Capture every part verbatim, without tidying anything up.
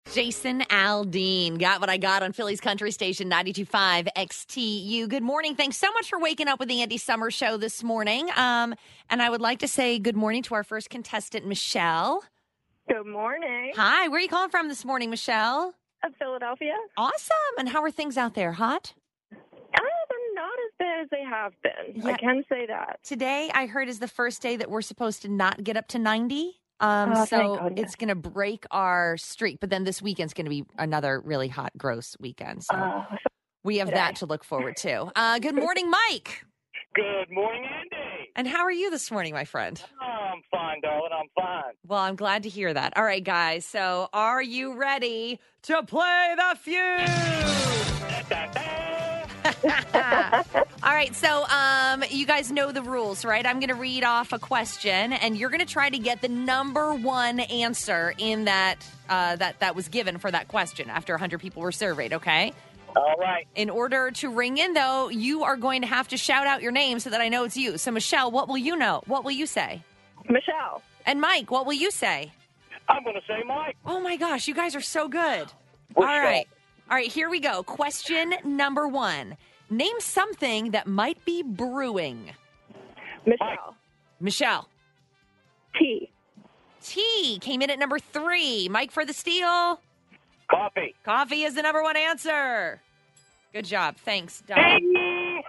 Jason Aldean got what I got on Philly's Country Station ninety-two point five X T U. Good morning. Thanks so much for waking up with the Andy Summers Show this morning. Um, and I would like to say good morning to our first contestant, Michelle. Good morning. Hi, where are you calling from this morning, Michelle? Of Philadelphia. Awesome. And how are things out there? Hot? Uh, they're not as bad as they have been. Yeah. I can say that. Today, I heard, is the first day that we're supposed to not get up to ninety. Um, Oh, so thank goodness. it's going to break our streak. But then this weekend's going to be another really hot, gross weekend. So Uh, we have that to look forward to. Uh, good morning, Mike. Good morning, Andy. And how are you this morning, my friend? Oh, I'm fine, darling. I'm fine. Well, I'm glad to hear that. All right, guys. So are you ready to play the feud? All right, so um, you guys know the rules, right? I'm going to read off a question, and you're going to try to get the number one answer in that uh, that that was given for that question after one hundred people were surveyed, okay? All right. In order to ring in, though, you are going to have to shout out your name so that I know it's you. So, Michelle, what will you know? What will you say? Michelle. And Mike, what will you say? I'm going to say Mike. Oh, my gosh, you guys are so good. We're All strong. right. All right, here we go. Question number one. Name something that might be brewing. Michelle. Michelle. Tea. Tea came in at number three. Mike for the steal. Coffee. Coffee is the number one answer. Good job. Thanks, Doug. Hey!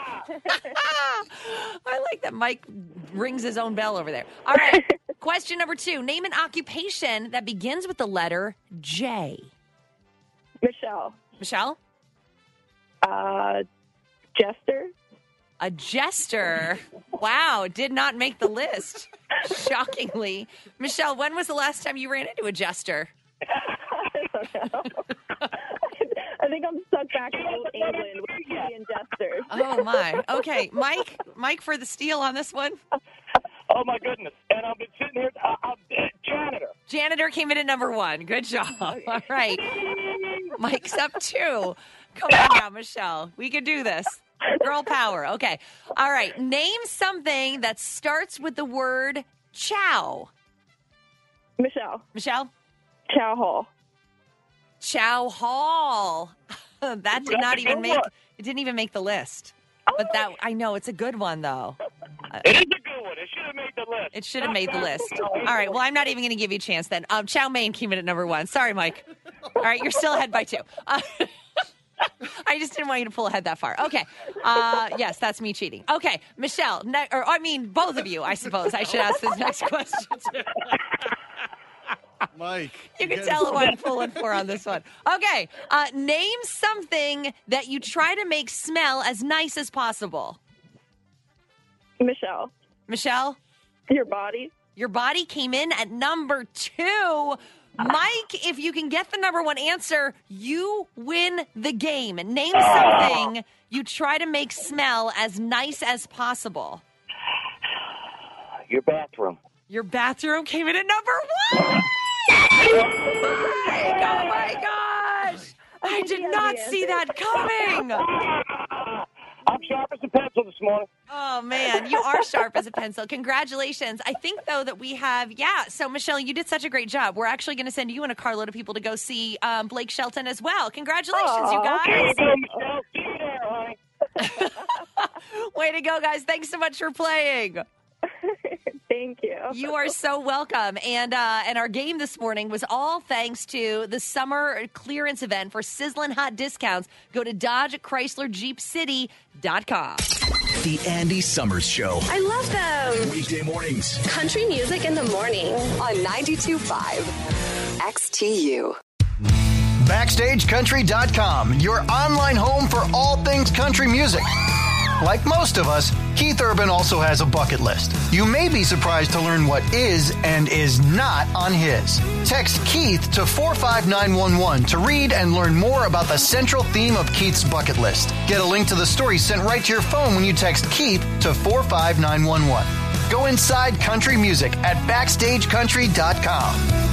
I like that Mike rings his own bell over there. All right. Question number two. Name an occupation that begins with the letter J. Michelle. Michelle? Uh, Jester. A jester. Wow, did not make the list. Shockingly. Michelle, when was the last time you ran into a jester? I don't know. I think I'm stuck back in old England with tea and jesters. Oh, my. Okay, Mike, Mike for the steal on this one. Oh, my goodness. And I've been sitting here. Uh, I'm uh, janitor. Janitor came in at number one. Good job. All right. Mike's up two. Come on now, Michelle. We can do this. Girl power. Okay. All right. Name something that starts with the word chow. Michelle. Michelle? Chow Hall. Chow Hall. That did not even make it didn't even make the list. But that I know it's a good one though. It is a good one. It should have made the list. It should have made the list. All right. Well, I'm not even going to give you a chance then. Um, chow mein came in at number one. Sorry, Mike. All right. You're still ahead by two. Uh, I just didn't want you to pull ahead that far. Okay. Uh, yes, that's me cheating. Okay. Michelle, ne- or I mean, both of you, I suppose. I should ask this next question too. Mike. You can tell who I'm pulling for on this one. Okay. Uh, name something that you try to make smell as nice as possible. Michelle. Michelle? Your body. Your body came in at number two. Mike, if you can get the number one answer, you win the game. Name something you try to make smell as nice as possible. Your bathroom. Your bathroom came in at number one. Oh my gosh. I did not see that coming. I'm sharp as a pencil this morning. Oh, man, you are sharp as a pencil. Congratulations. I think, though, that we have, yeah, so, Michelle, you did such a great job. We're actually going to send you and a carload of people to go see um, Blake Shelton as well. Congratulations, Aw, you guys. There you go, Michelle. See you there, honey. Way to go, guys. Thanks so much for playing. Thank you. You are so welcome. And uh, and our game this morning was all thanks to the summer clearance event for sizzling hot discounts. Go to Dodge Chrysler Jeep City dot com. The Andy Summers Show. I love them. Weekday mornings. Country music in the morning. On ninety-two point five X T U. Backstage Country dot com, your online home for all things country music. Like most of us, Keith Urban also has a bucket list. You may be surprised to learn what is and is not on his. Text Keith to four five nine one one to read and learn more about the central theme of Keith's bucket list. Get a link to the story sent right to your phone when you text Keith to four five nine one one. Go inside country music at Backstage Country dot com.